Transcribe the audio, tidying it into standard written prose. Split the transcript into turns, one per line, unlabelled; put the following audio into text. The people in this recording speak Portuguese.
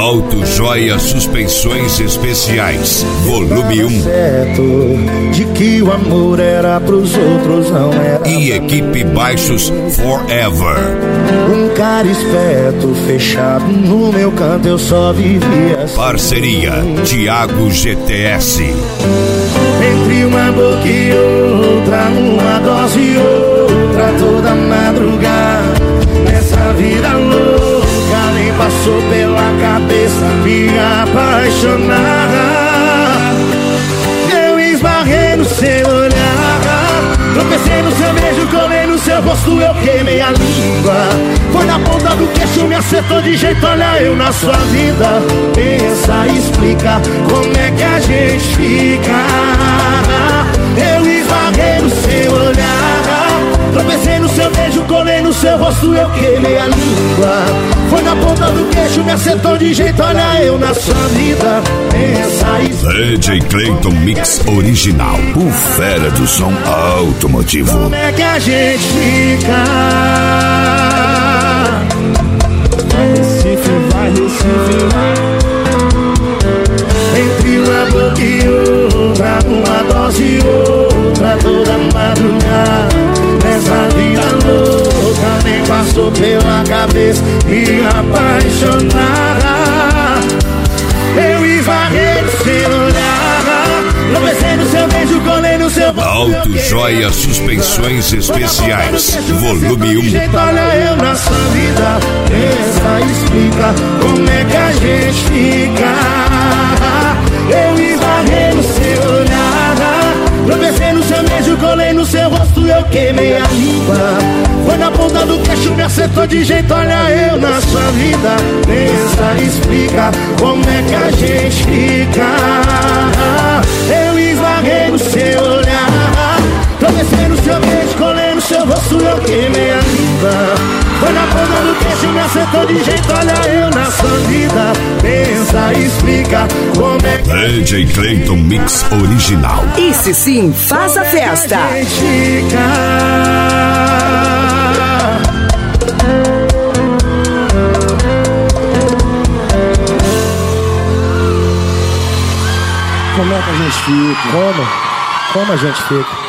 Auto Joia Suspensões Especiais, volume 1.
Certo de que o amor era pros outros, não era.
E Equipe Baixos Forever.
Um cara esperto, fechado no meu canto, eu só vivia assim.
Parceria Thiago GTS.
Entre uma boca e outra, uma dose e outra, toda madrugada. Nessa vida louca, nem passou pela cabeça me apaixonar. Eu esbarrei no seu olhar, tropecei no seu beijo, colei no seu rosto, eu queimei a língua. Foi na ponta do queixo, me acertou de jeito, olha eu na sua vida. Pensa, explica como é que a gente fica. Eu esbarrei no seu olhar, tropecei no seu beijo, colei no seu rosto, eu queimei a língua. Foi na ponta do queixo, me acertou de jeito, olha eu na sua vida. Pensa, explica.
DJ Clayton Mix Original, o fera do som automotivo.
Como é que a gente fica? Vai Recife, vai Recife, vai. Entre uma boca e outra, uma dose e outra, toda madrugada. Nessa vida louca, nem passou pela cabeça me apaixonar. Eu esbarrei no seu olhar, tropecei no seu beijo, colei no seu...
Auto Joia Suspensões Especiais, volume 1.
Olha eu na sua vida, pensa, explica como é que a gente fica. Eu esbarrei no seu olhar, tropecei no seu beijo, colei no seu rosto, eu queimei a língua. Foi na ponta do queixo, me acertou de jeito, olha eu na sua vida. Pensa, explica como é que a gente fica. Eu esbarrei no seu olhar, tropecei no seu beijo, colei no seu rosto, eu queimei a língua. Foi na ponta do queixo, me acertou de jeito, olha eu na sua vida. Pensa, explica como é que
DJ Clayton Mix Original.
Esse sim faz a festa.
a gente fica. Como é que a gente fica? Como a gente fica?